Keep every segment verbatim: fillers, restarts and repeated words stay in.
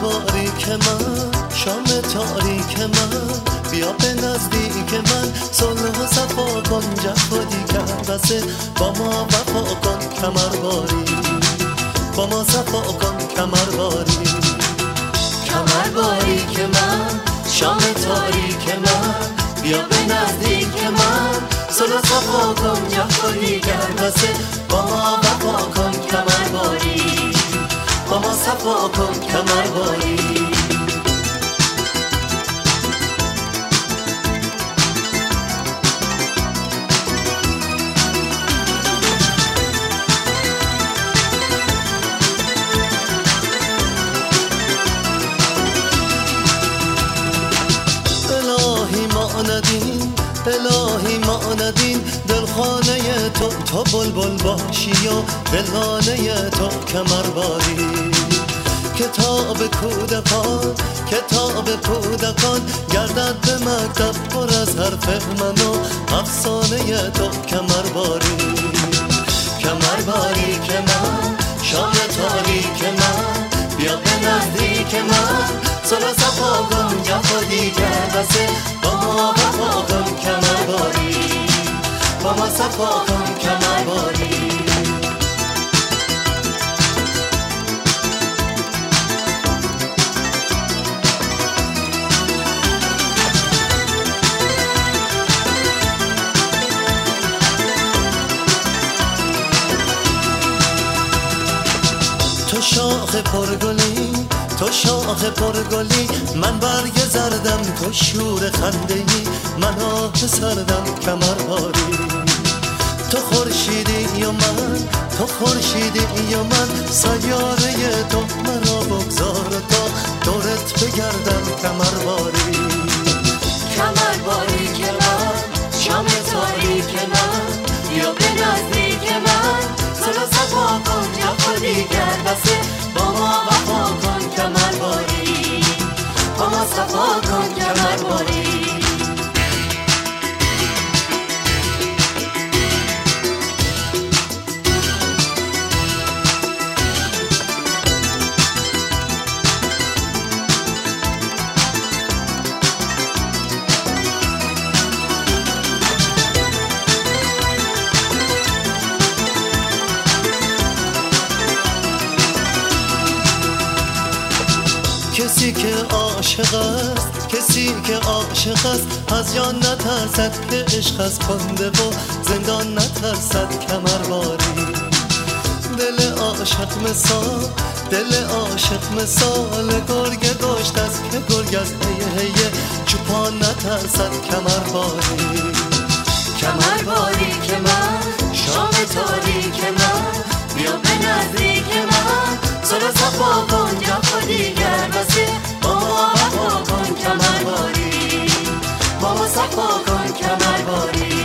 باریک من، شام تاریک من، بیا به نزدیک من، صلح و صفا کن، جفا دیگر بسه، با ما وفا کن کمرباری، با ما صفا کن کمرباری. کمرباریک من، شام تاریک من، بیا به نزدیک من، صلح و صفا کن، جفا دیگر بسه، با ما وفا کن کمرباری، با ما صفا کن کمرباری. الهی ما ندین، الهی ما ندین، دلخانه تو تا بلبل باشی و دلانه تو کمرباری. کتاب کودکان، کتاب کودکان، گردد به مکتب پر از حرف من و افسانه تو کمرباری. کمرباری که من، شام تاریک من، بیا به نزدیک من، صلح و صفا کن، جفا دیگر بسه، با ما وفا کن کمرباری، با ما صفا کن کمرباری. تو شاخ پرگلی، تو شاخ پرگلی، من برگ زردم، تو شور خنده‌ای، من آه سردم کمرباری. تو خورشیدی و من، تو خورشیدی و من، سیاره تو مرا بگذار تا دورت بگردم کمرباری. کمرباری که من، شام تاریک من، بیا به نزدیک من، صلح و صفا کن، جفا دیگر بسه، با ما وفا کن کمرباری، با ما صفا کن کمرباری. کسی که عاشق است، کسی که عاشق است، از جان نترسد که عشق از کنده و زندان نترسد کمرباری. دل عاشق مثال، دل عاشق مثال گرگ گشت است که گرگ از هیه هیه چوپان نترسد کمرباری. کمرباری که من، شام تاریک من، بیا به نزدیک من، صلح و صفا کن، جفا دیگر بسه، با ما وفا کن کمرباری، با ما صفا کن کمرباری.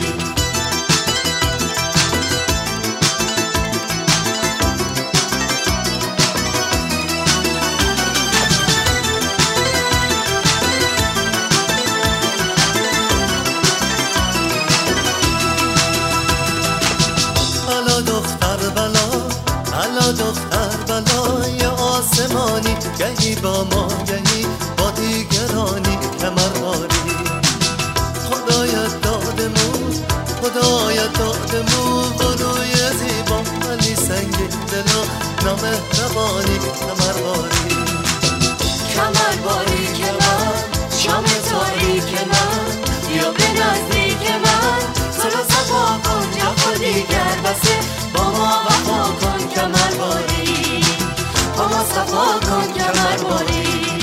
الا دختر بلا، الا دختر بلای آسمانی، گهی با ما گهی با دیگرانی کمرباری. خدایت دادمون، خدایت دادمون، بروی زیبا ولی سنگین دل و نامهربانی کمرباری. کمرباری که من، شام تاریک من، بیا به نزدیک من، صلح و صفا کن، جفا دیگر بسه، با ما وفا کن کمرباری، با ما صفا کن کمرباری.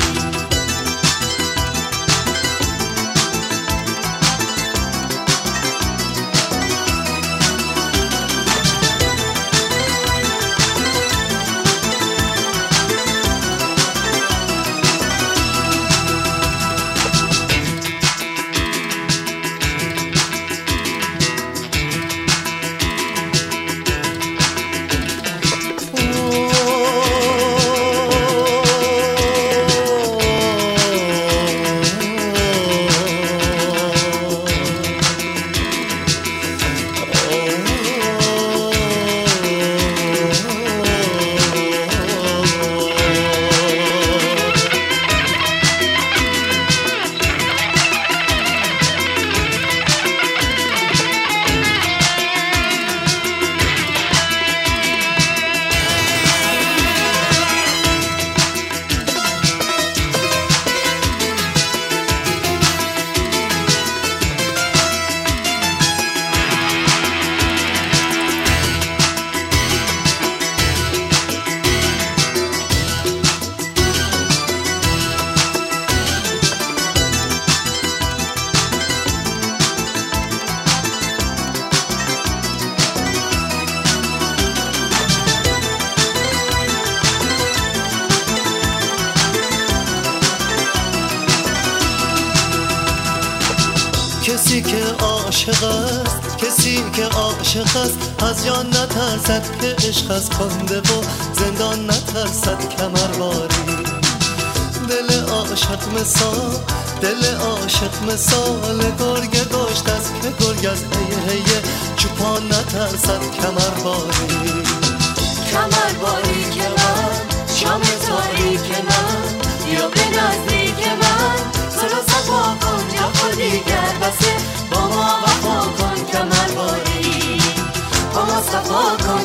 کسی که عاشق است، کسی که عاشق است از جان نترسد که عشق از کنده و زندان نترسد کمرواری. دل عاشق مثال، دل عاشق مثال گرگ گشت است که گرگ از هیه هیه چوپان نترسد کمرواری. کمرواری که من شام تاریک من یا به نزدیک من سر صفا کن یا خودیگر بسه با ما وفا کن کمرواری با ما صفا کن